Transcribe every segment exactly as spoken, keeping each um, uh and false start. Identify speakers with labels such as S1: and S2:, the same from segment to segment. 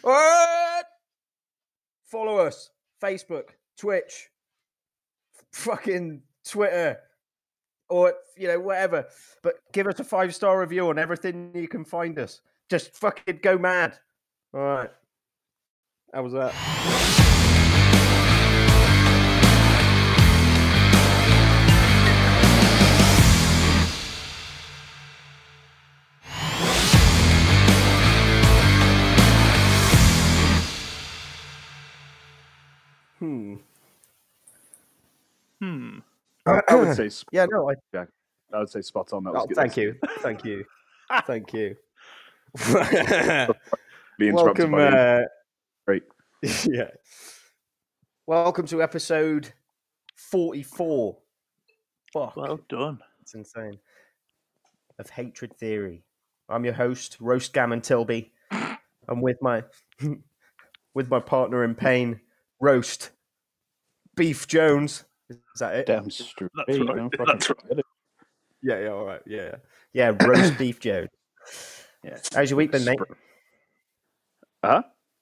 S1: What? Follow us. Facebook, Twitch, fucking Twitter, or, you know, whatever. But give us a five-star review on everything you can find us. Just fucking go mad. All right. How was that? Hmm.
S2: Hmm.
S3: I, I would say, spot
S1: Yeah, no, I.
S3: on. I would say spot on. That was
S1: Oh,
S3: good.
S1: thank you, thank you, thank you.
S3: Be interrupted
S1: Welcome.
S3: by the
S1: Uh,
S3: great.
S1: yeah. Welcome to episode forty-four. Fuck.
S2: Well done.
S1: It's insane. Of Hatred Theory. I'm your host, Roast Gammon Tilby. I'm with my with my partner in pain, Roast Beef Jones. Is that it?
S3: Damn straight.
S2: That's right.
S3: Don't fucking
S2: That's right.
S3: forget it.
S1: Yeah, yeah, all right. Yeah. Yeah, Roast Beef Jones.
S3: Yeah.
S1: How's your week been, mate?
S3: Huh?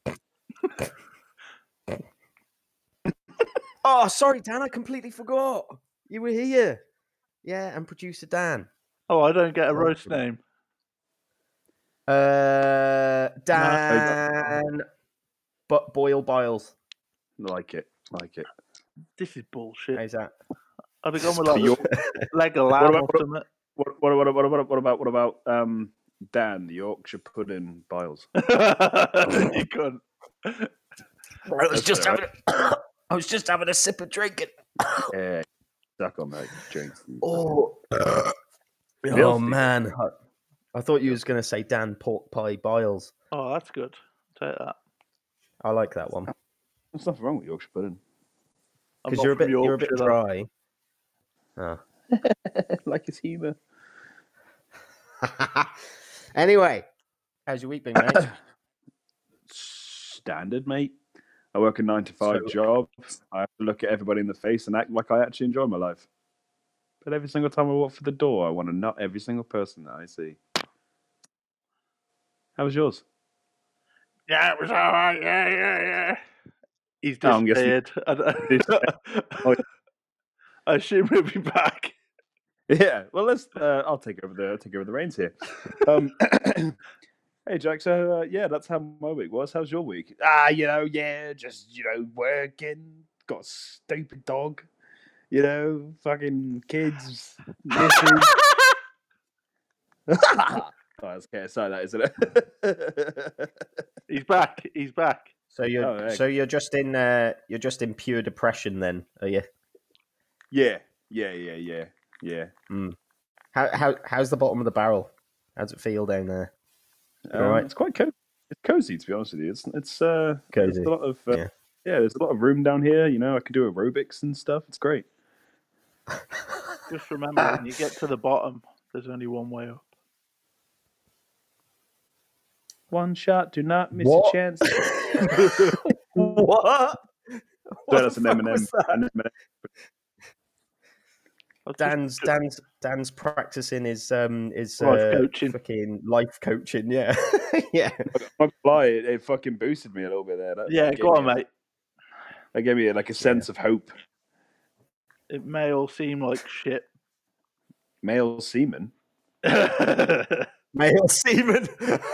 S1: Oh, sorry, Dan, I completely forgot. You were here. Yeah, and producer Dan.
S2: Oh, I don't get a roast name.
S1: Uh, Dan, but Boyle Biles.
S3: Like it. Like it.
S2: This is bullshit.
S1: How's that?
S2: I'd have gone with like
S3: Your-
S2: leg of
S3: What
S2: lamb
S3: about-
S2: or something.
S3: What, what, what, what, what, what about what about um Dan, the Yorkshire pudding Biles?
S2: You couldn't.
S1: I was
S3: That's
S1: just
S3: all
S1: having. A, I was just having a sip of drinking.
S3: Yeah, stuck on that drink.
S1: Oh, oh
S3: Filthy.
S1: man! I, I thought you was going to say Dan Pork Pie Biles.
S2: Oh, that's good. Take that.
S1: I like that one
S3: There's nothing wrong with Yorkshire pudding.
S2: I'm
S1: because
S2: not
S1: you're a
S2: from
S1: bit you're a bit
S2: Yorkshire, though.
S1: dry. Oh.
S3: Like his humour.
S1: Anyway, how's your week been, mate?
S3: Standard, mate. I work a nine to five
S1: So-
S3: job. I have to look at everybody in the face and act like I actually enjoy my life. But every single time I walk through the door, I want to nut every single person that I see. How was yours?
S2: Yeah, it was all right. Yeah, yeah, yeah. He's
S3: Oh, I'm guessing-
S2: disappeared. I, I assume he'll be back.
S3: Yeah. Well, let's. Uh, I'll take over the I'll take over the reins here. Um, hey, Jack. So uh, yeah, that's how my week was. How's your week? Ah, you know, yeah, just you know, working. Got a stupid dog. You know, fucking kids. missus. Oh, that's K S I, that isn't it?
S2: He's back. He's back.
S1: So you're
S3: Oh, heck.
S1: so you're just in uh, you're just in pure depression then, are you?
S3: yeah, yeah, yeah, yeah, yeah.
S1: How how how's the bottom of the barrel? How's it feel down there?
S3: Um,
S1: All right.
S3: It's quite co- it's cozy, to be honest with you. It's it's uh,
S1: Cozy.
S3: there's a lot of uh,
S1: Yeah.
S3: yeah. There's a lot of room down here. You know, I can do aerobics and stuff. It's great.
S2: Just remember, when you get to the bottom, there's only one way up.
S3: One shot, do not miss
S1: What?
S3: a chance.
S1: What?
S3: So that's an
S1: the fuck
S3: M and M.
S1: was that?
S3: an M and M.
S2: I was just-
S1: Dan's Dan's Dan's practicing his um his
S2: Life
S1: uh,
S2: coaching.
S1: fucking life coaching. Yeah, yeah.
S3: I'm not gonna lie, it, it fucking boosted me a little bit there. That,
S2: Yeah,
S3: that
S2: go
S3: gave
S2: on,
S3: me a-
S2: mate.
S3: That gave me like a sense of hope.
S2: It may all seem like shit.
S3: Male semen.
S1: Male semen.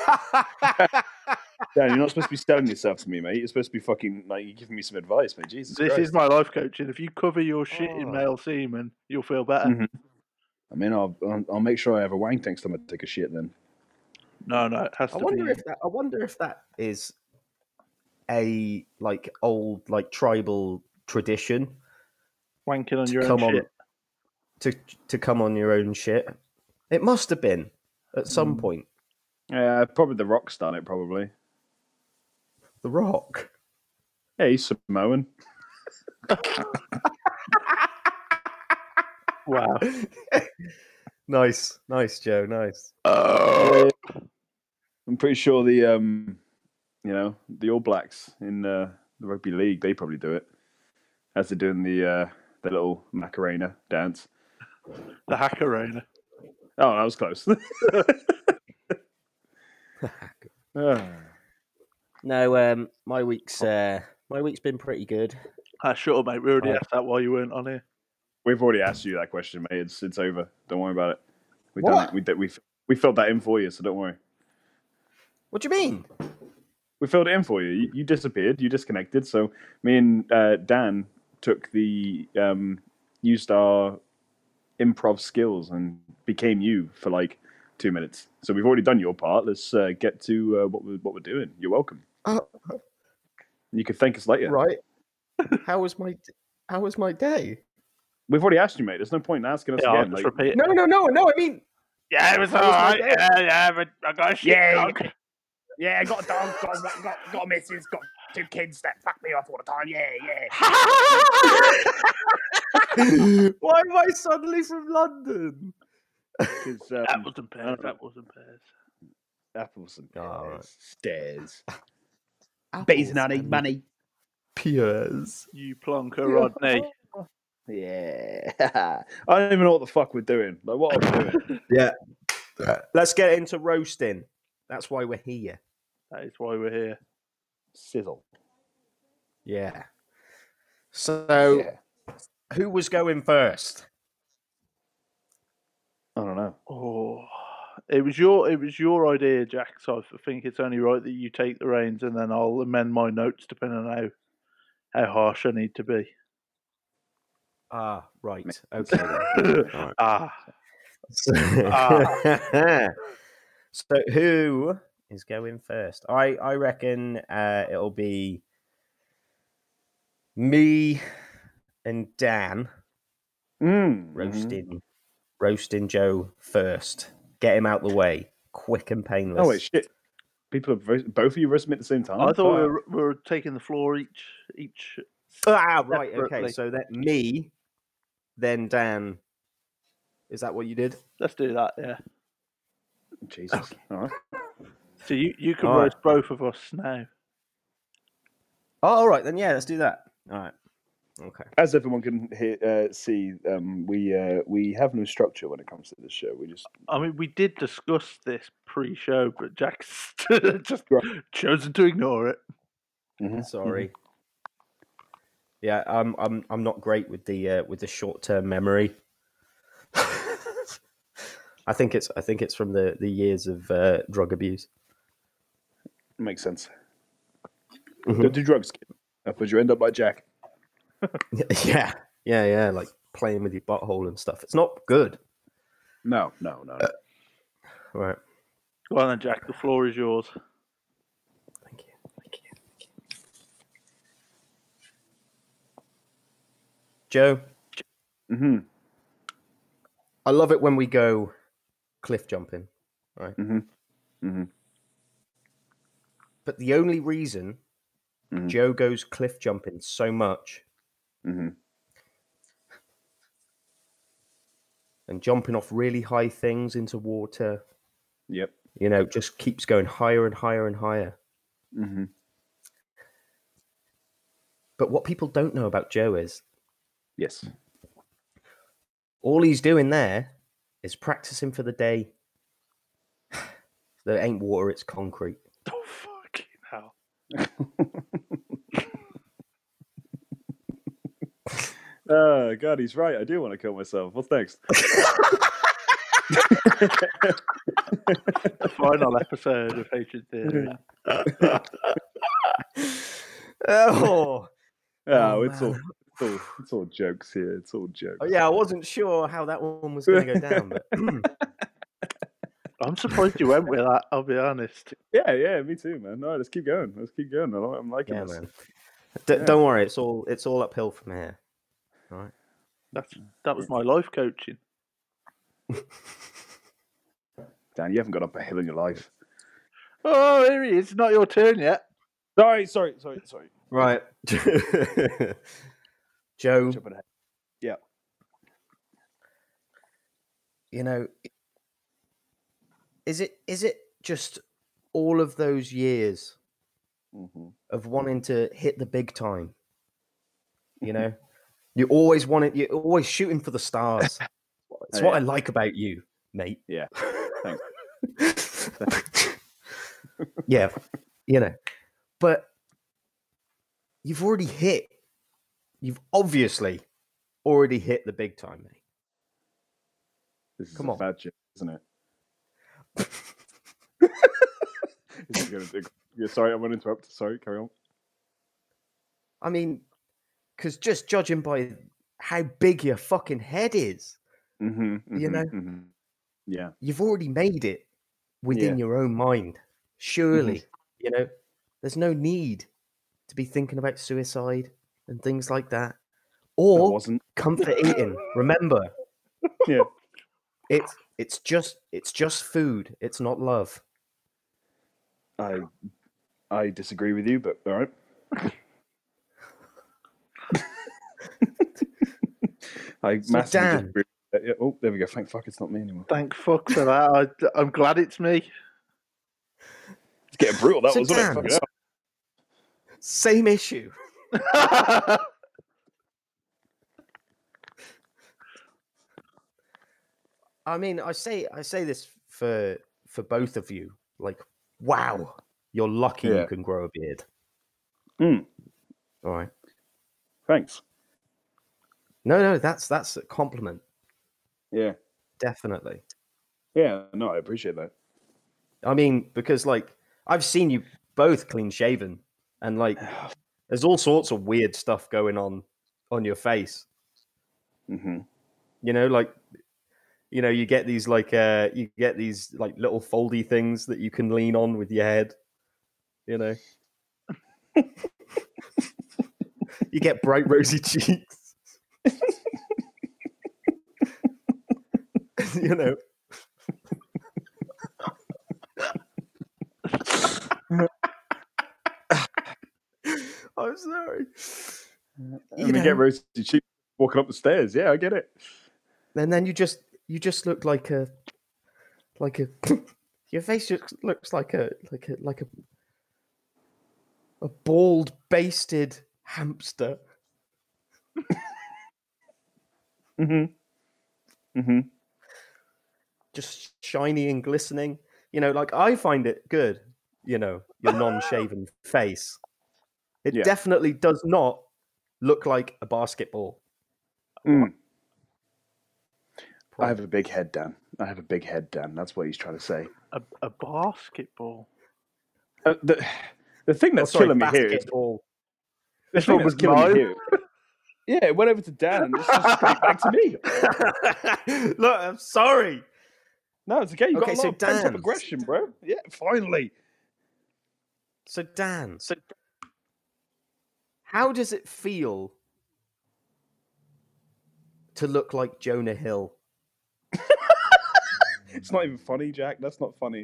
S3: Dan, you're not supposed to be selling yourself to me, mate. You're supposed to be fucking like you're giving me some advice, mate. Jesus
S2: This
S3: Christ.
S2: is my life coaching. If you cover your shit in
S1: Oh.
S2: male semen, you'll feel better.
S3: Mhm. I mean, I'll, I'll I'll make sure I have a wank next time I take a shit. Then
S2: No, no, it has
S1: I
S2: to
S1: wonder
S2: be.
S1: if that. I wonder if that is a like old like tribal tradition
S2: Wanking on
S1: to
S2: your own
S1: come on
S2: shit.
S1: to to come on your own shit. It must have been at some
S2: Mm.
S1: point.
S3: yeah, probably the Rock's done it. Probably.
S1: The Rock.
S3: Yeah, he's Samoan.
S2: Wow.
S1: Nice, nice, Joe. Nice.
S3: Yeah, I'm pretty sure the um, you know, the All Blacks in uh, the rugby league, they probably do it as they're doing the uh, the little Macarena dance.
S2: The Hackerona.
S3: Oh, that was close. Ah.
S1: No, um, my week's uh, my week's been pretty good.
S2: Ah, sure, mate. We already
S1: Oh.
S2: asked that while you weren't on here.
S3: We've already asked you that question, mate. It's it's over. Don't worry about it. We've
S1: What?
S3: done it. We did. We we filled that in for you, so don't worry.
S1: What do you mean?
S3: We filled it in for you. You, you disappeared. You disconnected. So me and uh, Dan took the um, used our improv skills and became you for like two minutes. So we've already done your part. Let's uh, get to uh, what we're what we're doing. You're welcome.
S1: Oh,
S3: You can thank us later.
S1: right. How was my How was my day?
S3: We've already asked you, mate. There's no point in asking us
S2: Yeah, I'll
S3: again.
S2: just
S3: Like,
S2: repeat.
S1: No, no, no, no. I mean,
S2: Yeah, it was
S1: How was my
S2: alright.
S1: day?
S2: Yeah, yeah, but I got a shit
S3: Yeah,
S2: dog.
S3: yeah, I got a dog, got, got, got, got a missus, got two kids that fuck me off all the time. Yeah, yeah.
S1: why am I suddenly from London?
S3: Because um,
S2: That wasn't
S3: I
S2: pairs.
S3: don't know.
S2: That wasn't pairs.
S3: apples and pears,
S1: Oh, right.
S3: stairs,
S1: Apples
S3: bees and honey,
S1: and
S3: money.
S1: pears.
S2: You plonker, Rodney.
S3: Yeah, I don't even know what the fuck we're doing. Like, what are we doing?
S1: Yeah. Let's get into roasting. That's why we're here.
S2: That is why we're here.
S3: Sizzle.
S1: Yeah. So,
S3: Yeah.
S1: who was going first?
S3: I don't know.
S2: Oh, it was your it was your idea, Jack. So I think it's only right that you take the reins, and then I'll amend my notes depending on how how harsh I need to be.
S1: Ah, right. Okay. Then. Right.
S2: Ah,
S1: So,
S2: Ah.
S1: so who is going first? I I reckon uh, it'll be me and Dan
S3: Mm.
S1: roasting roasting Joe first. Get him out the way, quick and painless.
S3: Oh wait, shit! People have roast- both of you roasting me at the same time.
S2: I thought we
S3: Fuck.
S2: were, we were taking the floor each each.
S1: Ah, right. Okay.
S2: separately.
S1: So that me, then Dan. Is that what you did?
S2: Let's do that. Yeah.
S3: Jesus.
S1: Okay.
S3: All right.
S2: So you you can
S1: All right.
S2: roast both of us now.
S1: Oh, all right. Then yeah, let's do that. All right. Okay.
S3: As everyone can hear, uh, see, um, we uh, we have no structure when it comes to this show. We just
S2: I mean, we did discuss this pre-show, but Jack's just
S3: Right.
S2: chosen to ignore it.
S3: Mhm.
S1: Sorry. Yeah, I'm I'm I'm not great with the uh, with the short term memory. I think it's I think it's from the, the years of uh, drug abuse.
S3: Makes sense.
S1: Mhm.
S3: Don't do drugs, kid. Otherwise you end up like Jack.
S1: yeah, yeah, yeah. Like playing with your butthole and stuff. It's not good.
S3: No, no, no. no.
S1: Right.
S2: Go on then, Jack. The floor is yours.
S1: Thank you. Thank you. Thank you. Joe,
S3: Mm-hmm.
S1: I love it when we go cliff jumping, right?
S3: Mm-hmm. Mm-hmm.
S1: But the only reason
S3: Mhm.
S1: Joe goes cliff jumping so much
S3: Mm-hmm.
S1: and jumping off really high things into water,
S3: Yep.
S1: you know, just keeps going higher and higher and higher.
S3: Mm-hmm.
S1: But what people don't know about Joe is
S3: Yes.
S1: all he's doing there is practicing for the day. There ain't water, it's concrete.
S2: Oh fucking hell!
S3: Oh God, he's right. I do want to kill myself. What's next?
S2: The final episode of Hatred Theory.
S1: oh.
S3: Oh,
S1: Oh,
S3: it's all,
S1: man.
S3: it's all, it's all jokes here. It's all jokes.
S1: Oh, yeah, I wasn't sure how that one was going to go down, but
S2: I'm surprised you went with that. I'll be honest.
S3: Yeah, yeah, me too, man. No, let's keep going. Let's keep going. I like- I'm liking
S1: yeah,
S3: this.
S1: man. D-
S3: Yeah.
S1: Don't worry, it's all it's all uphill from here. All right.
S2: That's that was my life coaching.
S3: Dan, you haven't got up a hill in your life.
S2: Oh, here he is. It's not your turn yet.
S3: Sorry, sorry, sorry, sorry.
S1: Right. Joe,
S3: Jumping ahead. Yeah.
S1: you know, is it is it just all of those years
S3: Mm-hmm.
S1: of wanting to hit the big time? You know, you always want it. You're always shooting for the stars. It's
S3: Oh,
S1: what
S3: yeah.
S1: I like about you, mate.
S3: Yeah. Thanks.
S1: yeah, you know, but you've already hit. You've obviously already hit the big time, mate.
S3: This is
S1: Come
S3: a
S1: on.
S3: bad joke, isn't it? Is he gonna do- yeah, sorry, I went interrupt. Sorry, carry on.
S1: I mean, because just judging by how big your fucking head is,
S3: Mm-hmm,
S1: you
S3: mm-hmm,
S1: know,
S3: mm-hmm. Yeah.
S1: you've already made it within
S3: Yeah.
S1: your own mind. Surely, you know, there's no need to be thinking about suicide and things like that.
S3: I
S1: Or
S3: wasn't.
S1: comfort eating. Remember,
S3: Yeah.
S1: it's it's just it's just food. It's not love.
S3: I I disagree with you, but all right. I
S1: So,
S3: massively
S1: Dan.
S3: disagree. with that. Yeah, oh, there we go. Thank fuck it's not me anymore.
S2: Thank fuck for that. I, I'm glad it's me.
S3: It's getting brutal, that
S1: So,
S3: was, wasn't
S1: Dan,
S3: it? Fucking hell.
S1: same issue. I mean, I say I say this for for both of you. Like, wow, you're lucky
S3: Yeah.
S1: you can grow a beard.
S3: Mm,
S1: All right.
S3: thanks.
S1: No, no, that's that's a compliment.
S3: Yeah.
S1: Definitely.
S3: Yeah, no, I appreciate that.
S1: I mean, because like I've seen you both clean shaven, and like there's all sorts of weird stuff going on on your face.
S3: Mm-hmm.
S1: You know, like you know, you get these like uh you get these like little foldy things that you can lean on with your head. You know. You get bright rosy cheeks. You know. I'm sorry.
S3: And
S1: You
S3: we
S1: know,
S3: get rosy cheeks walking up the stairs. Yeah, I get it.
S1: and then you just you just look like a like a your face just looks like a like a like a a bald basted hamster.
S3: Mm-hmm. Mm-hmm.
S1: Just shiny and glistening. You know, like I find it good, you know, your non-shaven face. It
S3: Yeah.
S1: definitely does not look like a basketball.
S3: Mm. I have a big head, Dan. I have a big head, Dan. That's what he's trying to say.
S2: a, a basketball.
S3: Uh, the the thing
S1: Oh,
S3: that's
S1: sorry,
S3: killing me here is
S1: basketball.
S3: the
S2: This
S3: thing
S2: one
S3: that's
S2: was
S3: killing me
S2: mine.
S3: here. Yeah, it went over to Dan and it's just straight back to me.
S1: Look, I'm sorry.
S3: No, it's okay. You
S1: Okay,
S3: got a lot
S1: so
S3: of pent up
S1: Dan.
S3: aggression, bro. Yeah, finally.
S1: So Dan, so how does it feel to look like Jonah Hill?
S3: It's not even funny, Jack. That's not funny.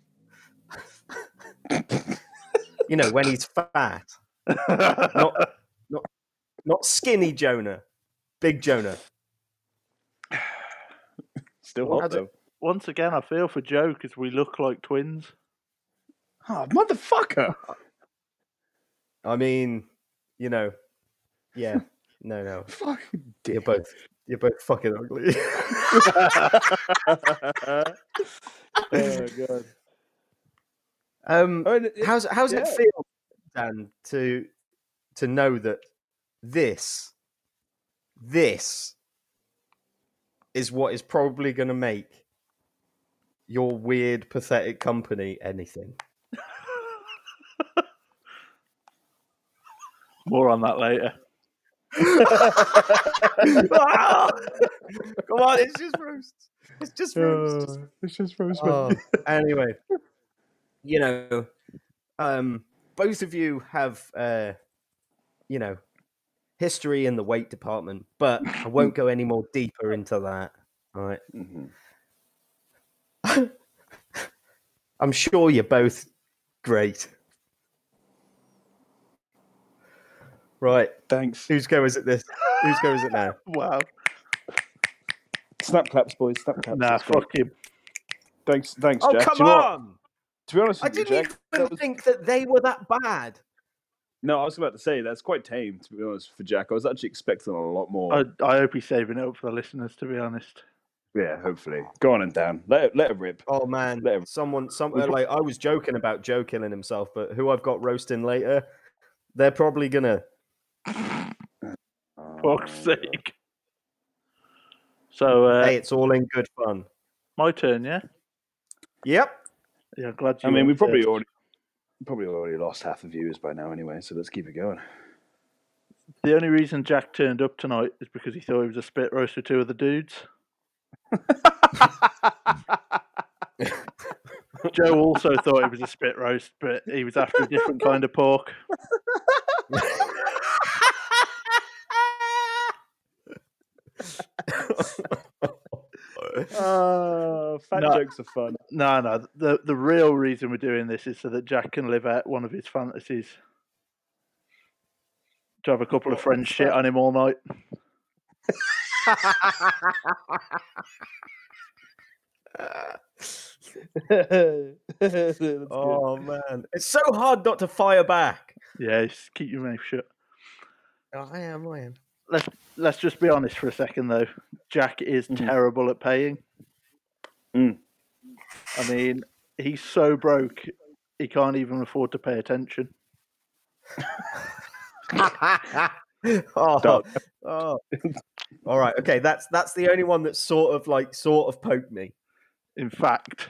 S1: You know, when he's fat. Not not not skinny Jonah. Big Jonah.
S3: Still
S2: Well,
S3: hot
S1: how's it-
S3: though.
S2: Once again, I feel for Joe because we look like twins.
S3: Oh, motherfucker.
S1: I mean, you know, yeah. No, no.
S3: Fucking
S1: You're
S3: dick.
S1: both you're both fucking ugly.
S3: Oh god.
S1: um
S3: Oh, and it-
S1: how's how's it
S3: yeah.
S1: feel, Dan, to to know that this this is what is probably going to make your weird, pathetic company anything?
S2: More on that later.
S1: Ah! Come on, it's just roast. It's just roast.
S3: Uh, it's just roast.
S1: Oh, anyway, you know, um, both of you have, uh, you know, history in the weight department, but I won't go any more deeper into that. All right.
S3: Mhm.
S1: I'm sure you're both great. Right.
S3: Thanks.
S1: Whose go is it this? Whose go is it now?
S2: Wow.
S3: Snap claps, boys. Snap claps.
S2: Nah,
S3: That's great.
S2: fuck him.
S3: Thanks, thanks,
S1: Oh,
S3: Jack.
S1: come
S3: Do you know what?
S1: on!
S3: To be honest
S1: I
S3: with you,
S1: didn't
S3: Jack,
S1: even
S3: that was...
S1: think that they were that bad.
S3: No, I was about to say that's quite tame. To be honest, for Jack, I was actually expecting a lot more.
S2: I, I hope he's saving it up for the listeners, to be honest.
S3: Yeah, hopefully. Go on and down. Let it, let it rip.
S1: Oh man,
S3: Let it-
S1: someone, some
S3: We
S1: uh,
S3: pro-
S1: like I was joking about Joe killing himself, but who I've got roasting later, they're probably gonna.
S2: Fuck's
S3: Oh,
S2: sake. So, uh,
S1: Hey, it's all in good fun.
S2: my turn, yeah?
S1: Yep.
S2: Yeah, I'm glad you
S3: I mean, we
S2: went
S3: probably
S2: first.
S3: already probably already lost half the viewers by now anyway, so let's keep it going.
S2: The only reason Jack turned up tonight is because he thought he was a spit roast with two of the dudes. Joe also thought it was a spit roast, but he was after a different kind of pork.
S3: Uh, fat
S2: No.
S3: jokes are fun.
S2: No, no. The the real reason we're doing this is so that Jack can live out one of his fantasies. To have a couple of
S1: What-
S2: friends
S1: what's
S2: shit
S1: that?
S2: on him all night.
S3: That's good.
S1: Oh man, it's so hard not to fire back.
S2: Yeah, just keep your mouth shut.
S1: Oh, I am, I am.
S2: Let's let's just be honest for a second though. Jack is
S3: Mhm.
S2: terrible at paying.
S3: Mm.
S2: I mean, he's so broke he can't even afford to pay attention.
S1: oh,
S3: Dark.
S1: oh. All right, okay. That's that's the only one that sort of like sort of poked me.
S2: In fact,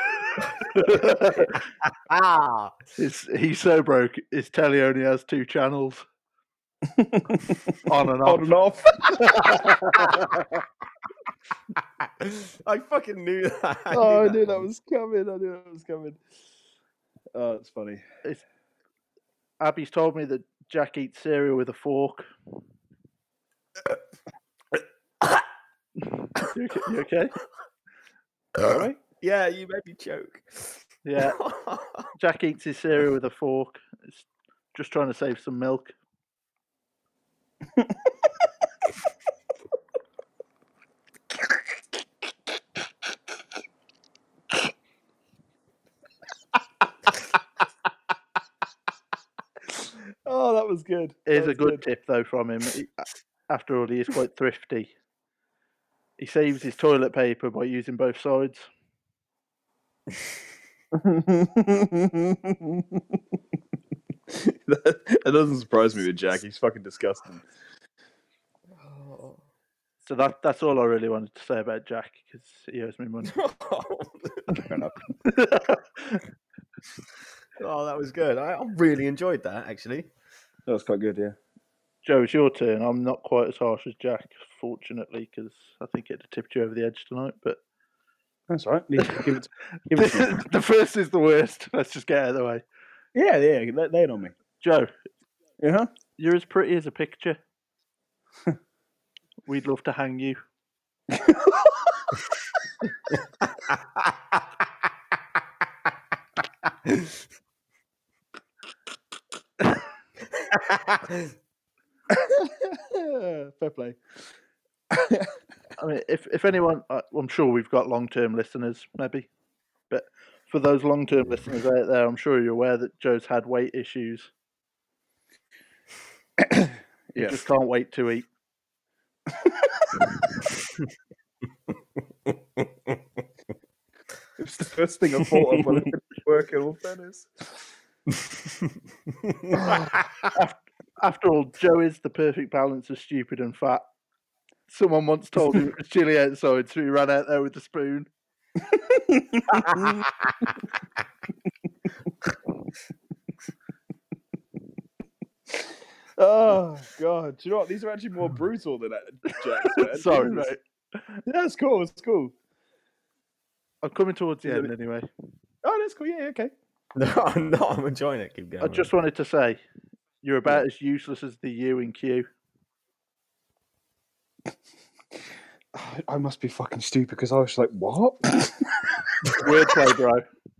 S1: Ah,
S2: it's, he's so broke his telly only has two channels. On and
S3: On and off.
S1: I fucking knew that. I
S3: Oh, I
S1: knew
S3: knew that
S1: one.
S3: was coming. I knew that was coming. Oh, that's funny.
S2: Abby's told me that Jack eats cereal with a fork. You okay? You okay?
S3: All right.
S1: Yeah, you made me choke.
S2: Yeah, Jack eats his cereal with a fork. It's just trying to save some milk.
S3: Oh, that was good.
S2: Here's
S3: That
S2: a
S3: was
S2: good tip though from him. He- After all, he is quite thrifty. He saves his toilet paper by using both sides.
S3: that, that doesn't surprise me with Jack. He's fucking disgusting.
S1: Oh.
S2: So that that's all I really wanted to say about Jack because he owes me money.
S3: Fair enough.
S1: Oh, that was good. I, I really enjoyed that actually.
S3: That was quite good, yeah.
S2: Joe, it's your turn. I'm not quite as harsh as Jack, fortunately, because I think it'd have tipped you over the edge tonight. But
S3: That's all right. Give it, give it to me.
S2: the first is the worst. Let's just get out of the way.
S3: Yeah, yeah. Lay, lay it on me.
S2: Joe,
S3: Uh-huh.
S2: you're as pretty as a picture. We'd love to hang you.
S3: Fair play.
S2: I mean, if if anyone, I- I'm sure we've got long term listeners, maybe, but for those long term listeners out there, I'm sure you're aware that Joe's had weight issues. He
S3: Yeah.
S2: just can't wait to eat.
S3: It was the first thing I thought of when I finished work, in all fairness.
S2: After, after all, Joe is the perfect balance of stupid and fat. Someone once told him it was chilly outside, so he ran out there with a spoon.
S3: Oh god! Do you know what? These are actually more brutal than that, Jack's. man.
S2: Sorry,
S3: Jesus.
S2: mate.
S3: Yeah, it's cool. It's cool.
S2: I'm coming towards the
S3: Is it-
S2: end anyway.
S3: Oh, that's cool. Yeah, okay.
S1: No, I'm not. I'm enjoying it. Keep going.
S2: I just wanted to say, you're about as useless as the U in Q.
S3: I- I must be fucking stupid because I was like, what?
S2: Wordplay, bro.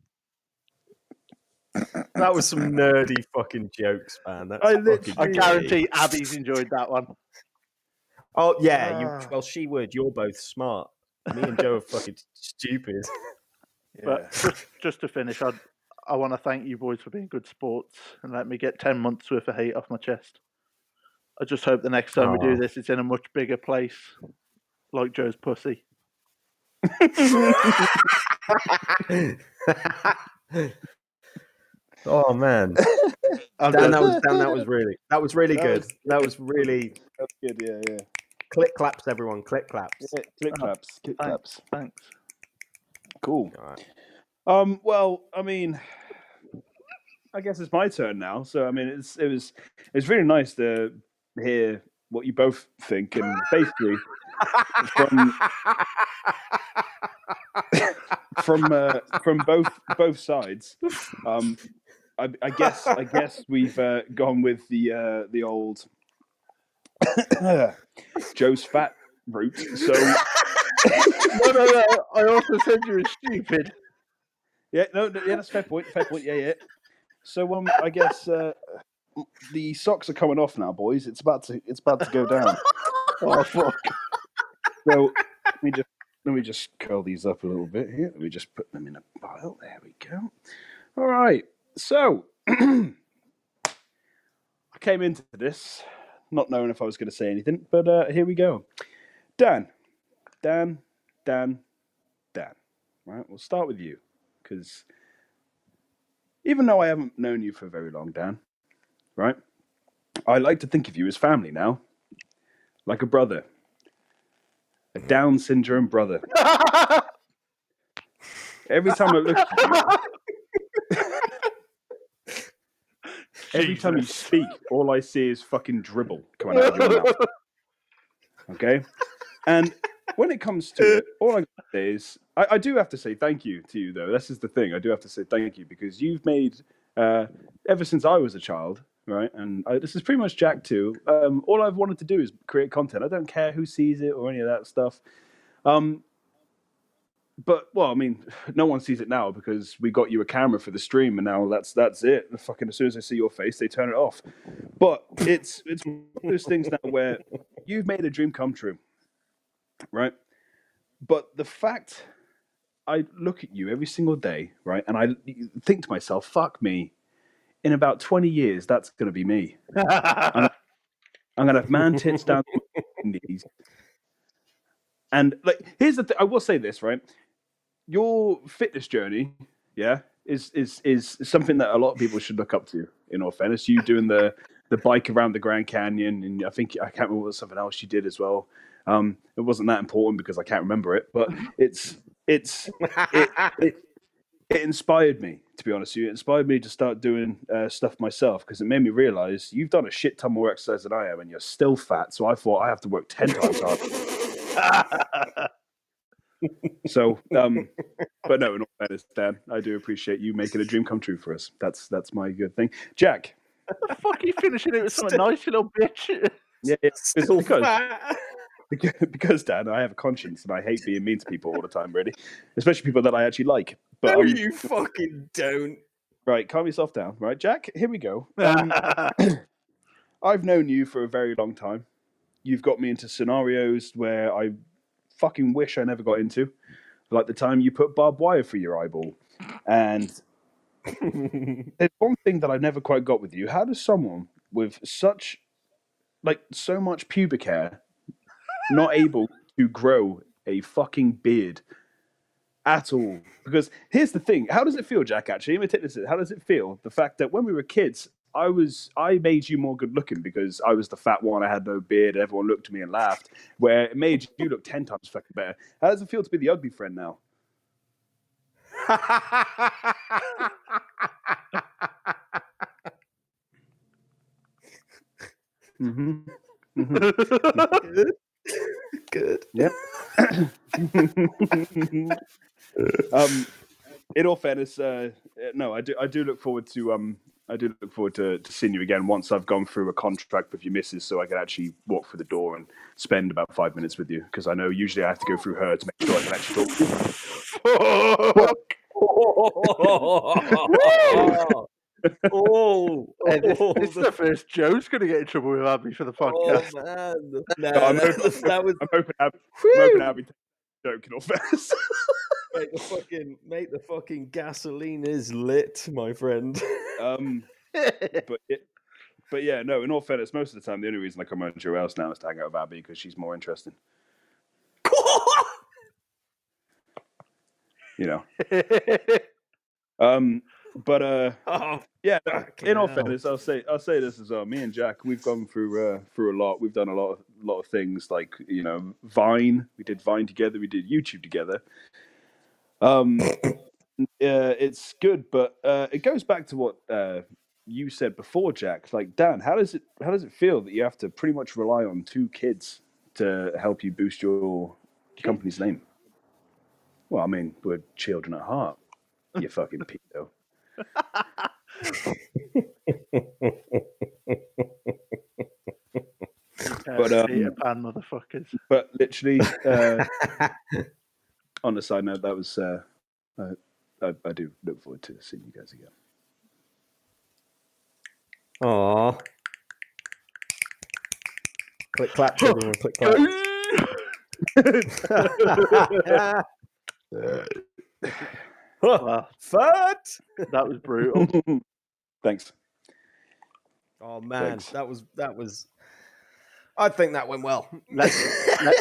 S1: That was some nerdy fucking jokes, man. That's
S3: I
S1: fucking
S3: literally-
S2: I
S1: great.
S2: guarantee Abby's enjoyed that one.
S1: Oh yeah, you.
S3: Ah.
S1: Well, she would. You're both smart. Me and Joe are fucking stupid.
S2: But just, just to finish, I'd, I want to thank you boys for being good sports and let me get ten months worth of hate off my chest. I just hope the next time we do
S1: Aw.
S2: this, it's in a much bigger place, like Joe's pussy.
S1: Oh man,
S2: I'm
S1: Dan,
S2: dead.
S1: that was Dan. That was really that was really
S3: That
S1: good.
S3: was
S1: That
S3: good.
S1: was really
S3: That's good. Yeah, yeah.
S1: click claps, everyone. Click claps.
S3: yeah click claps. Click
S2: Thanks.
S3: claps.
S2: Thanks.
S3: Cool.
S1: All right.
S3: Um. Well, I mean, I guess it's my turn now. So I mean, it's it was it's really nice to hear what you both think, and basically from from uh, from both both sides. Um, I, I guess I guess we've uh, gone with the uh, the old Joe's fat route. So
S2: No, no, no. I also said you were stupid.
S3: yeah, no, no, yeah, that's a fair point. Fair point. Yeah, yeah. So um, I guess uh, the socks are coming off now, boys. It's about to it's about to go down.
S2: Oh fuck!
S3: So let me just let me just curl these up a little bit here. Let me just put them in a pile. There we go. All right. So I came into this not knowing if I was going to say anything, but uh, here we go. Dan, Dan, Dan, Dan. Right. We'll start with you because even though I haven't known you for very long, Dan, right? I like to think of you as family now, like a brother, a Down syndrome brother. Every time I look at you, every time you speak, all I see is fucking dribble coming out of your mouth. Okay? And when it comes to it, all I got to say is, I, I do have to say thank you to you, though. This is the thing. I do have to say thank you because you've made, uh, ever since I was a child, right? And I, this is pretty much Jack too. Um, all I've wanted to do is create content. I don't care who sees it or any of that stuff. Um, but well, I mean, no one sees it now because we got you a camera for the stream, and now that's that's it. Fucking as soon as they see your face, they turn it off. But it's it's one of those things now where you've made a dream come true, right? But the fact I look at you every single day, right, and I think to myself, "Fuck me." In about twenty years, that's going to be me. I'm, I'm going to have man tits down to my knees. And like, here's the thing. I will say this, right? Your fitness journey, yeah, is is is something that a lot of people should look up to. In all fairness, you doing the the bike around the Grand Canyon, and I think I can't remember what something else you did as well. Um, it wasn't that important because I can't remember it, but it's it's it, it it inspired me, to be honest with you. It inspired me to start doing uh, stuff myself because it made me realize you've done a shit ton more exercise than I am, and you're still fat. So I thought I have to work ten times harder. So, um, but no, in all fairness, Dan, I do appreciate you making a dream come true for us. That's that's my good thing. Jack.
S2: The fuck are you finishing it with something nice, you little bitch?
S3: Yeah, yeah.
S1: Still
S3: because,
S1: fat.
S3: because, because, Dan, I have a conscience and I hate being mean to people all the time, really. Especially people that I actually like. But,
S1: No,
S3: um,
S1: you fucking don't.
S3: Right, calm yourself down. Right, Jack, here we go. Um, I've known you for a very long time. You've got me into scenarios where I fucking wish I never got into. Like the time you put barbed wire through your eyeball. And there's one thing that I never quite got with you. How does someone with such, like, so much pubic hair not able to grow a fucking beard at all? Because here's the thing. How does it feel, Jack, actually? Let me take this. How does it feel? The fact that when we were kids, I was I made you more good looking because I was the fat one, I had no beard, and everyone looked at me and laughed, where it made you look ten times fucking better. How does it feel to be the ugly friend now? Mm-hmm. Mm-hmm.
S1: Good. Good.
S3: Yep. um, in all fairness, uh, no, I do. I do look forward to. Um, I do look forward to, to seeing you again once I've gone through a contract with your missus, so I can actually walk through the door and spend about five minutes with you. Because I know usually I have to go through her to make sure I can actually talk to you.
S1: Oh,
S2: Hey, this,
S1: oh,
S2: this is
S1: the-
S2: the first Joe's going to get in trouble with Abby for the
S1: oh
S2: podcast.
S1: man,
S3: No,
S1: nah,
S3: I'm,
S1: that,
S3: hoping,
S1: that was
S3: I'm hoping Abby, I'm
S1: Whew!
S3: hoping Abby takes a joke in all fairness.
S1: Mate, the fucking mate, the fucking gasoline is lit, my friend.
S3: um, but it, but yeah, no. In all fairness, most of the time, the only reason I come around to your house now is to hang out with Abby because she's more interesting. you know. Um, but uh,
S1: Oh,
S3: yeah.
S1: fucking
S3: In all
S1: hell.
S3: fairness, I'll say I'll say this as well. Me and Jack, we've gone through uh, through a lot. We've done a lot of lot of things, like you know, Vine. We did Vine together. We did YouTube together. Um, uh, it's good, but uh, it goes back to what uh, you said before, Jack. Like, Dan, how does it how does it feel that you have to pretty much rely on two kids to help you boost your company's name? Well, I mean, we're children at heart. You fucking pedo.
S2: But
S3: um,
S2: Peter Pan motherfuckers.
S3: But literally, uh, on a side note, that was uh, uh, I, I do look forward to seeing you guys again.
S1: Aw. Click clap, everyone. Click clap.
S2: Wow,
S1: Fat.
S2: that was brutal.
S3: Thanks.
S1: Oh man,
S3: Thanks.
S1: that was that was. I think that went well.
S2: Let's let,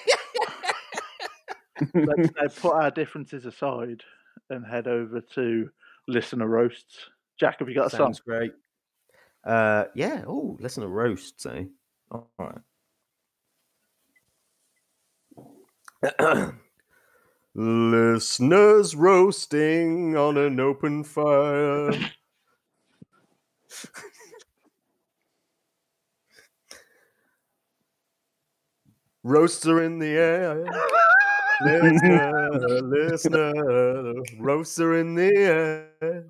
S2: let's now put our differences aside and head over to listener roasts. Jack, have you got a
S1: Sounds
S2: song?
S1: great. Uh, yeah. Oh, listen to roasts, eh? All right. Listeners roasting on an open fire. Roasts are in the air. Listener, listener, roasts are in the air.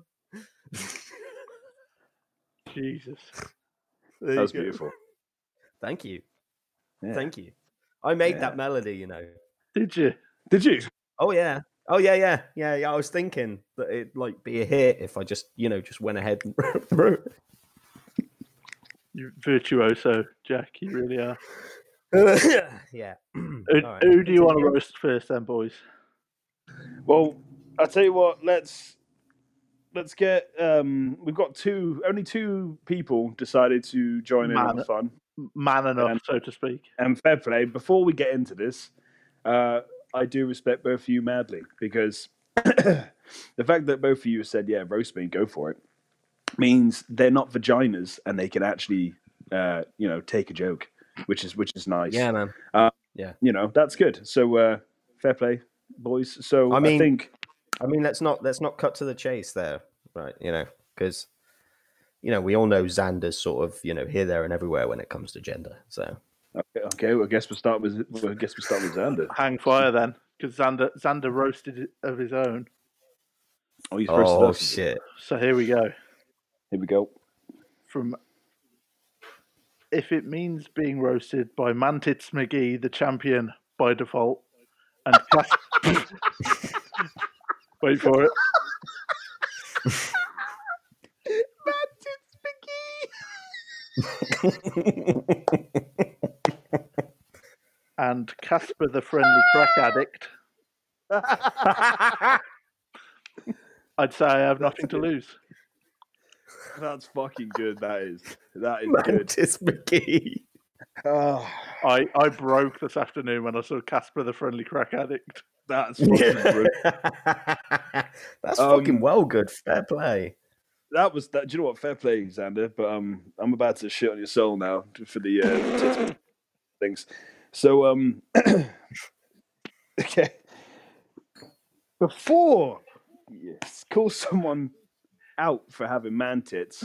S2: Jesus.
S1: There
S3: That
S1: you
S3: was
S1: go.
S3: beautiful.
S1: Thank you.
S3: Yeah.
S1: Thank you. I made
S3: Yeah.
S1: that melody, you know.
S2: Did you?
S3: Did you?
S1: Oh yeah. Oh yeah, yeah, yeah, yeah. I was thinking that it'd like be a hit if I just, you know, just went ahead and wrote through it.
S2: You virtuoso, Jack. You really are.
S1: Yeah.
S2: Who,
S1: All right,
S2: who do you want to
S1: continue.
S2: roast first, then, boys?
S3: Well, I'll tell you what. Let's let's get. Um, we've got two. Only two people decided to join in on
S2: Man.
S3: the fun.
S2: Man enough,
S3: And-
S2: so to speak.
S3: And fair play. Before we get into this, uh, I do respect both of you madly because the fact that both of you said, "Yeah, roast me, go for it," means they're not vaginas and they can actually, uh, you know, take a joke, which is which is nice.
S1: Yeah, man.
S3: Uh,
S1: Yeah.
S3: You know, that's good. So uh, fair play, boys. So
S1: I
S3: I,
S1: mean-
S3: think
S1: I mean, let's not let's not cut to the chase there, right? You know, because you know we all know Xander's sort of you know here, there, and everywhere when it comes to gender. So
S3: okay. okay well, I guess we'll start with. Well, I guess we'll start with Xander.
S2: Hang fire then, because Xander, Xander roasted it of his own.
S3: Oh, he's roasted
S1: oh
S3: us.
S1: shit.
S2: So here we go.
S3: Here we go.
S2: From if it means being roasted by Mantits McGee, the champion by default, and Cas- wait for it. And Casper the friendly crack addict, I'd say I have nothing to lose.
S3: That's fucking good. That is. That is good.
S1: Mantis McGee.
S3: Oh,
S2: I, I broke this afternoon when I saw Casper the friendly crack addict.
S3: that's fucking brilliant.
S1: That's
S3: Um,
S1: fucking well good. Fair play.
S3: That was that. Do you know what? Fair play, Xander. But um, I'm about to shit on your soul now for the uh, tits things. So um, okay. Before you call someone out for having man tits,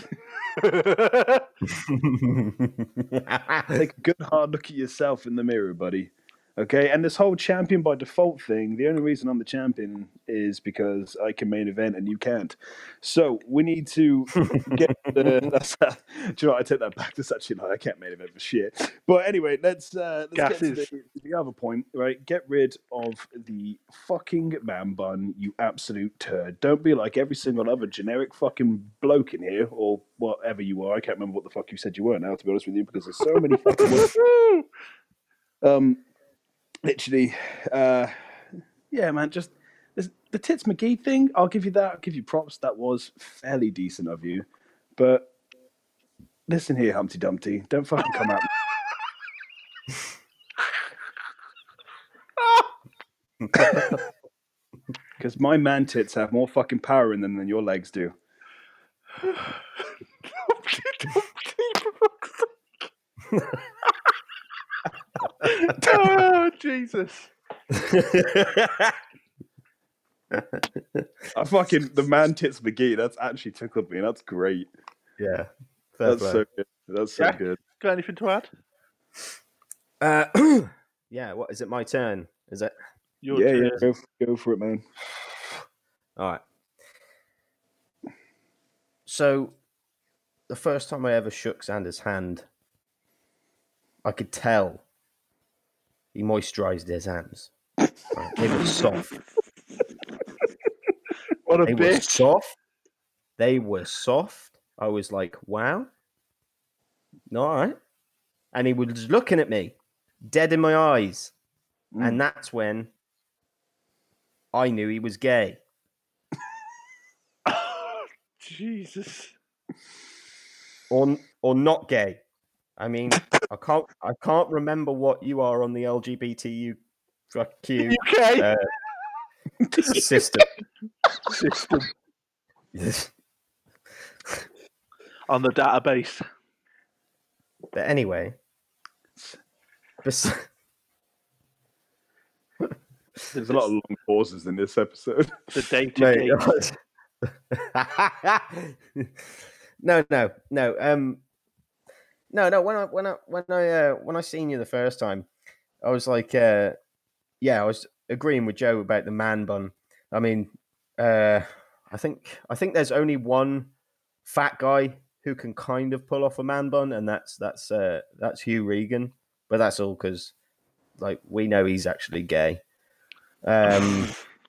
S3: take a good hard look at yourself in the mirror, buddy. Okay, and this whole champion by default thing, the only reason I'm the champion is because I can main event and you can't. So we need to get the. That's, uh, do you know what? I take that back. That's actually like I can't main event for shit. But anyway, let's uh, let's get to
S2: Gases.
S3: the, the other point. Right, get rid of the fucking man bun, you absolute turd. Don't be like every single other generic fucking bloke in here or whatever you are. I can't remember what the fuck you said you were now, to be honest with you, because there's so many fucking words. Um. Literally, uh, yeah, man. Just this, the Tits McGee thing. I'll give you that. I'll give you props. That was fairly decent of you. But listen here, Humpty Dumpty. Don't fucking come out. Because my man tits have more fucking power in them than your legs do.
S2: Oh, Jesus.
S3: I fucking the man tits McGee. That's actually tickled me. That's great.
S1: Yeah, fair
S3: That's
S1: play.
S3: so good. That's so
S2: Jack?
S3: good.
S2: Got anything to add?
S1: Uh, yeah, what is it? My turn? Is it?
S2: Your
S3: yeah,
S2: turn.
S3: yeah. Go, f- go for it, man.
S1: All right. So, the first time I ever shook Xander's hand, I could tell he moisturized his hands. Right, they were soft.
S2: What a
S1: They were
S2: bitch.
S1: soft. They were soft. I was like, wow. All right. And he was looking at me, dead in my eyes.
S3: Mm.
S1: And that's when I knew he was gay.
S2: Jesus.
S1: Or, or not gay. I mean, I can't I can't remember what you are on the L G B T U Q
S2: Okay.
S1: uh, system.
S2: System. On the database.
S1: But anyway, bes-
S3: There's a lot of long pauses in this episode.
S2: The data
S1: Mate,
S2: gate.
S1: no, no, no. Um, no, no. When I when I when I uh, when I seen you the first time, I was like, uh, yeah, I was agreeing with Joe about the man bun. I mean, uh, I think I think there's only one fat guy who can kind of pull off a man bun, and that's that's uh, that's Hugh Regan. But that's all because, like, we know he's actually gay. Um,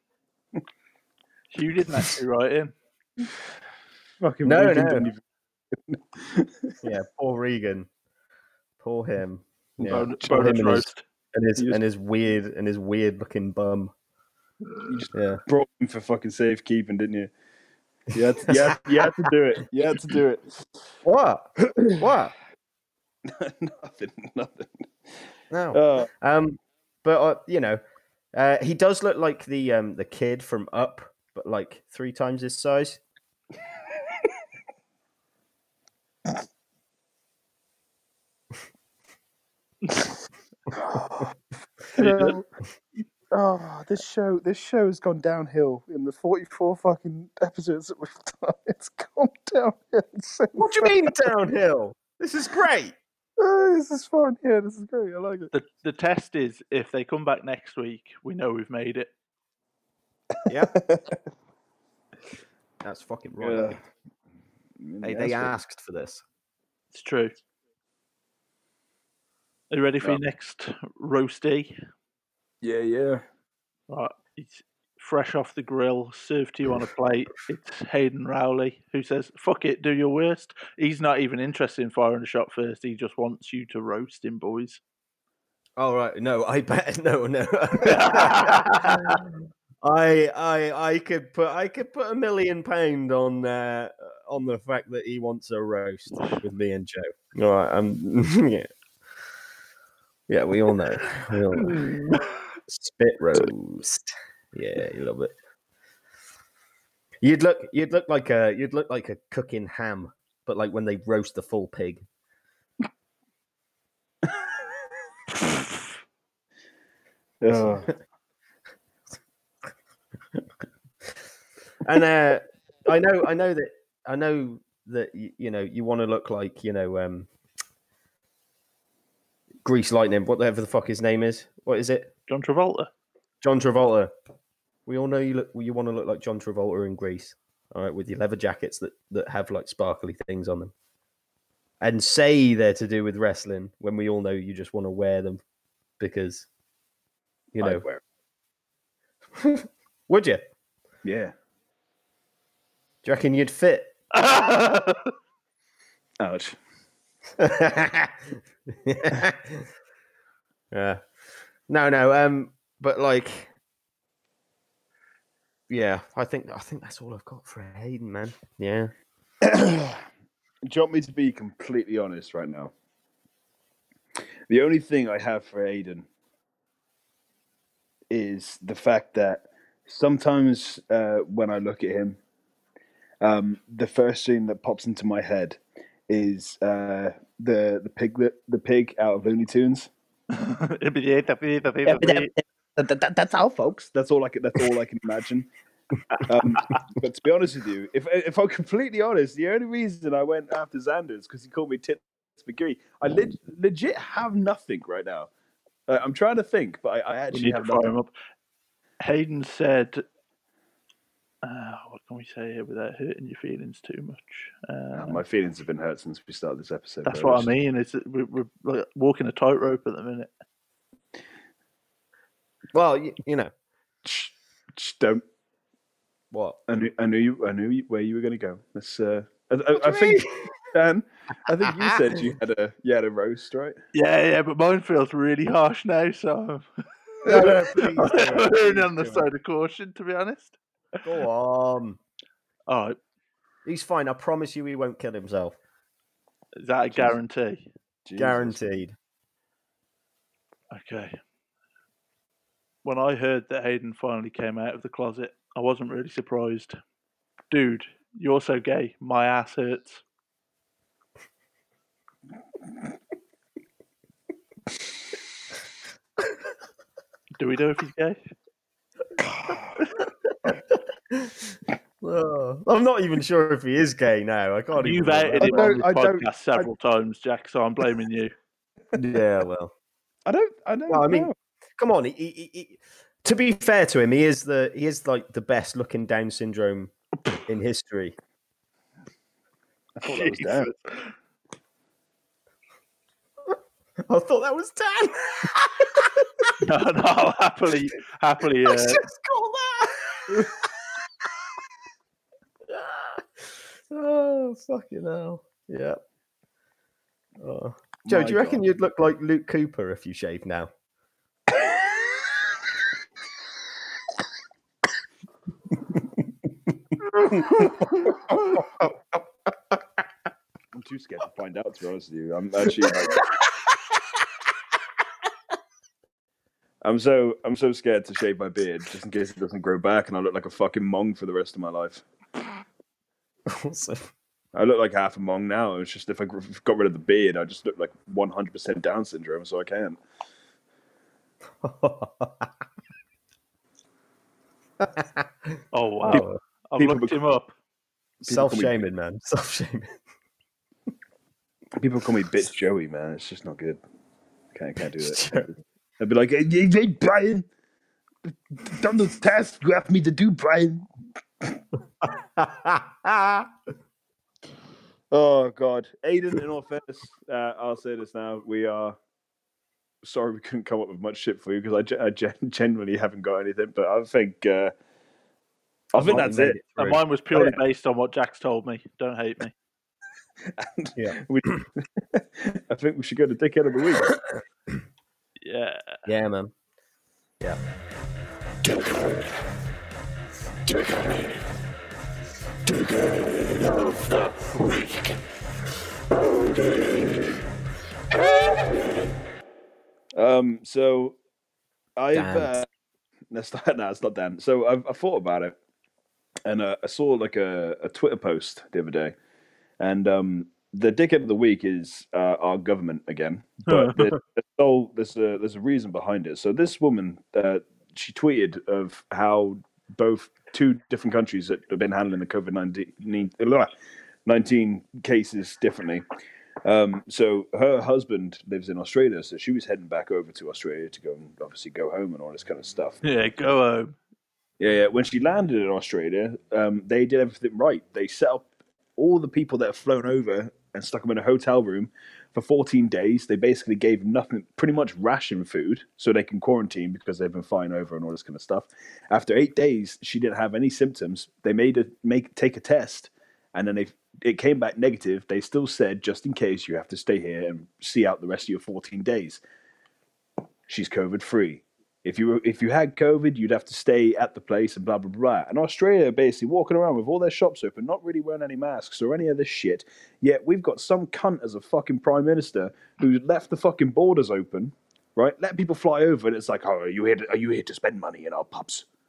S2: You didn't actually write in.
S3: Fucking
S1: No,
S3: Regan
S1: no.
S3: didn't even-
S1: yeah, poor Regan, poor him. Yeah,
S2: Bone,
S1: poor
S2: bonus
S1: him and his,
S2: roast.
S1: and his
S3: You just-
S1: and his weird and his weird looking bum.
S3: You just
S1: Yeah.
S3: brought him for fucking safekeeping, didn't you? You had, to, you, had, you had to do it. You had to do it.
S1: What? What?
S3: nothing. Nothing.
S1: No.
S3: Uh,
S1: Um, but uh, you know, uh, he does look like the um the kid from Up, but like three times his size.
S3: um, oh, this show. This show has gone downhill in the forty-four fucking episodes that we've done. It's gone downhill. So
S1: What do you mean downhill? This is great.
S3: Oh, this is fun. Yeah, this is great. I like it.
S2: The the test is if they come back next week, we know we've made it.
S1: Yep, that's fucking right.
S3: Yeah.
S1: Hey, they asked for this.
S2: It's true. Are you ready for
S3: Yeah.
S2: your next roasty?
S3: Yeah, yeah.
S2: Right, it's fresh off the grill, served to you on a plate. It's Hayden Rowley who says, "Fuck it, do your worst." He's not even interested in firing a shot first. He just wants you to roast him, boys.
S1: Oh right, no, I bet no, no. I I I could put I could put a million pound on uh, on the fact that he wants a roast with me and Joe. All right, um, yeah, yeah, we all know. We all know. Spit roast. Yeah, you love it. You'd look you'd look like a you'd look like a cooking ham, but like when they roast the full pig.
S3: Oh.
S1: And uh, I know, I know that, I know that you, you know you want to look like you know um, Grease Lightning, whatever the fuck his name is. What is it?
S2: John Travolta.
S1: John Travolta. We all know you look. You want to look like John Travolta in Grease, all right, with your leather jackets that that have like sparkly things on them, and say they're to do with wrestling when we all know you just want to wear them because you know.
S3: I'd wear
S1: Would you?
S3: it. Yeah.
S1: Do you reckon you'd fit?
S3: Ouch.
S1: yeah. No, no. Um, but like, yeah, I think I think that's all I've got for Hayden, man. Yeah.
S3: Do you want me to be completely honest right now? The only thing I have for Aiden is the fact that sometimes uh, when I look at him, um, the first thing that pops into my head is uh, the the pig the pig out of Looney Tunes. That's how, folks. That's all I can. That's all I can imagine. Um, but to be honest with you, if if I'm completely honest, the only reason I went after Xander is because he called me Tits McGee. I leg- legit have nothing right now. Uh, I'm trying to think, but I, I
S2: We
S3: actually
S2: need
S3: have
S2: to fire
S3: nothing.
S2: him up. Hayden said, uh, what can we say here without hurting your feelings too much? Uh,
S3: My feelings have been hurt since we started this episode.
S2: that's
S3: bro.
S2: what I mean. Is that we're, we're like walking a tightrope at the minute.
S1: Well, you, you know
S3: Shh, shh, don't.
S1: what?
S3: I knew, I knew you. I knew you, where you were going to go. Let's. Uh, I,
S1: What
S3: I,
S1: do
S3: I
S1: you
S3: think,
S1: mean?
S3: Dan. I think you said you had a you had a roast, right?
S2: Yeah, yeah, but mine feels really harsh now, so
S1: No, no, please do it,
S2: I'm
S1: please
S2: on the
S1: do it.
S2: side of caution, to be honest.
S1: Go on.
S2: All right,
S1: He's fine. I promise you, he won't kill himself.
S2: is that a
S3: Jesus.
S2: guarantee?
S3: Jesus.
S1: Guaranteed.
S2: Okay. When I heard that Hayden finally came out of the closet, I wasn't really surprised. Dude, you're so gay. My ass hurts. Do we know if he's gay?
S1: Oh, I'm not even sure if he is gay now. I can't
S2: You've
S1: even
S2: outed him
S1: remember.
S3: I
S2: on
S3: don't-
S2: this
S3: I don't-
S2: podcast several times, Jack, so I'm blaming you.
S1: Yeah, well.
S3: I don't. I don't.
S1: Well, I mean,
S3: know.
S1: come on. He, he, he, to be fair to him, he is the he is like the best looking Down syndrome in history.
S3: I thought that was Dan.
S1: I thought that was Dan.
S2: No, no, I'll happily, happily.
S1: I
S2: Uh,
S1: just got that. Oh, fucking hell. Yeah. Oh. Joe,
S3: My
S1: do you reckon
S3: God.
S1: you'd look like Luke Cooper if you shaved now?
S3: I'm too scared to find out. To be honest with you, I'm actually like, I'm so I'm so scared to shave my beard just in case it doesn't grow back and I look like a fucking mong for the rest of my life.
S1: Also,
S3: I look like half a mong now. It's just if I gr- got rid of the beard, I just look like one hundred percent Down syndrome. So I can't.
S2: oh wow,
S1: wow.
S2: I've
S3: people
S2: looked
S3: bec-
S2: him up.
S1: Self-shaming, man. Self-shaming.
S3: People call me Bitch Joey, man. It's just not good. Can't can't do it. I'd be like, hey, hey, hey, Brian, done the task you asked me to do, Brian. Oh God, Aiden. In all fairness, uh, I'll say this now: we are sorry we couldn't come up with much shit for you because I, ge- I gen- genuinely haven't got anything. But I think uh, I think
S1: Might
S3: that's
S1: made
S3: it.
S2: And
S1: through.
S2: mine was purely
S3: yeah.
S2: based on what Jack's told me. Don't hate me.
S3: And
S1: Yeah.
S3: we, I think we should go to Dickhead of the Week.
S2: Yeah.
S1: Yeah, man. Yeah.
S3: Um, so I've
S1: Dan.
S3: uh, that's not, no, it's not Dan. So I've I thought about it, and uh, I saw like a, a Twitter post the other day, and um, the dickhead of the week is uh, our government again, but there's, there's, all, there's a there's a reason behind it. So this woman, uh, she tweeted of how both two different countries that have been handling the COVID nineteen cases differently. Um, so her husband lives in Australia, so she was heading back over to Australia to go and obviously go home and all this kind of stuff.
S2: Yeah, go home.
S3: Yeah, yeah. When she landed in Australia, um, they did everything right. They set up all the people that have flown over and stuck them in a hotel room for fourteen days. They basically gave them nothing, pretty much ration food, so they can quarantine because they've been flying over and all this kind of stuff. After eight days, she didn't have any symptoms. They made a make take a test, and then they it came back negative. They still said, just in case, you have to stay here and see out the rest of your fourteen days. She's COVID free. If you were, if you had COVID, you'd have to stay at the place and blah blah blah. And Australia basically walking around with all their shops open, not really wearing any masks or any of this shit. Yet we've got some cunt as a fucking prime minister who left the fucking borders open, right? Let people fly over, and it's like, oh, are you here? To, are you here to spend money in our pubs?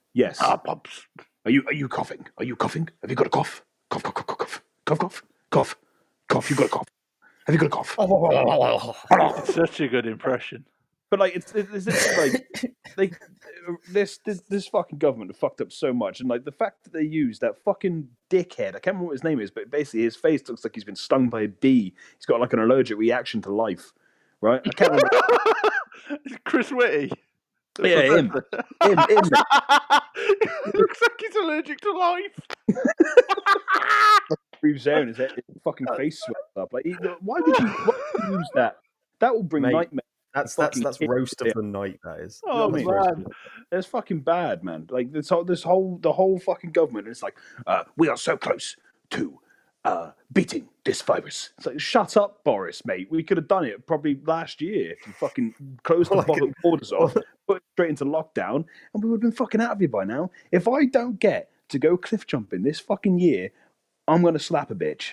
S3: Yes.
S2: Ah, Bobs.
S3: Are you are you coughing? Are you coughing? Have you got a cough? Cough, cough, cough, cough, cough, cough, cough, cough, cough. You got a cough? Have you got a cough?
S2: It's such a good impression.
S3: But like, it's it's, it's like they this, this this fucking government have fucked up so much, and like the fact that they use that fucking dickhead. I can't remember what his name is, but basically his face looks like he's been stung by a bee. He's got like an allergic reaction to life, right? I can't remember.
S2: Chris Whitty.
S3: Yeah, him. him, him.
S2: It looks like he's allergic to life.
S3: Breathes down, his, head, his fucking face swells up. Like, he- why would you, why would you use that? That will bring
S1: Mate,
S3: nightmares.
S1: That's that's
S3: Fucking
S1: that's
S3: kid.
S1: roast of the night. That is.
S3: You know
S2: Oh,
S3: what I mean?
S2: man.
S3: It's fucking bad, man. Like this whole, this whole, the whole fucking government. It's like, uh, we are so close to uh, beating this virus. It's like, shut up, Boris, mate. We could have done it probably last year if you fucking closed the
S1: Well, I
S3: fucking
S1: could-
S3: borders off, put it straight into lockdown, and we would have been fucking out of here by now. If I don't get to go cliff jumping this fucking year, I'm gonna slap a bitch.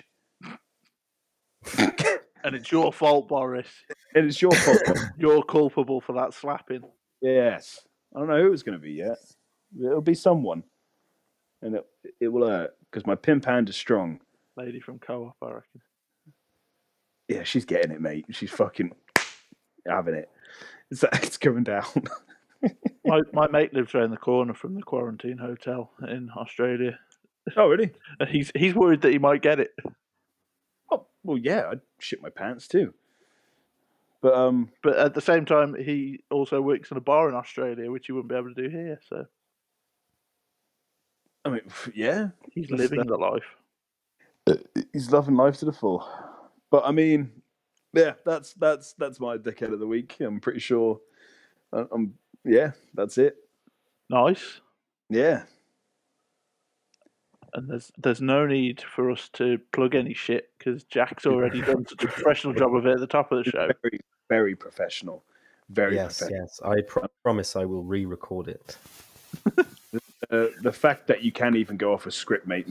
S2: And it's your fault, Boris.
S3: And it's your fault.
S2: You're culpable for that slapping.
S3: Yes. I don't know who it's going to be yet. It'll be someone. And it, it will hurt because my pimp hand is strong.
S2: Lady from Co-op, I reckon.
S3: Yeah, she's getting it, mate. She's fucking having it. It's, it's going down.
S2: My my mate lives around the corner from the quarantine hotel in Australia.
S3: Oh, really?
S2: And he's he's worried that he might get it.
S3: Oh, well, yeah, I'd shit my pants too. But, um,
S2: But at the same time, he also works in a bar in Australia, which he wouldn't be able to do here. So
S3: I mean, yeah.
S2: he's
S3: That's-
S2: living
S3: that-
S2: the life.
S3: He's loving life to the full. But, I mean, yeah, that's that's that's my dickhead of the week. I'm pretty sure. I- I'm, yeah, that's it.
S2: Nice.
S3: Yeah.
S2: And there's there's no need for us to plug any shit because Jack's already done such a professional job of it at the top of the show.
S3: Very, very professional. Very
S1: Yes,
S3: professional.
S1: yes. I pro- promise I will re-record it.
S3: Uh, the fact that you can't even go off a script, mate.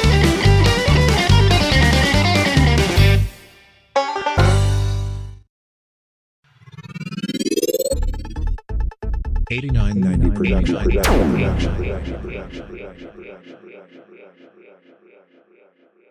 S4: eighty-nine ninety production.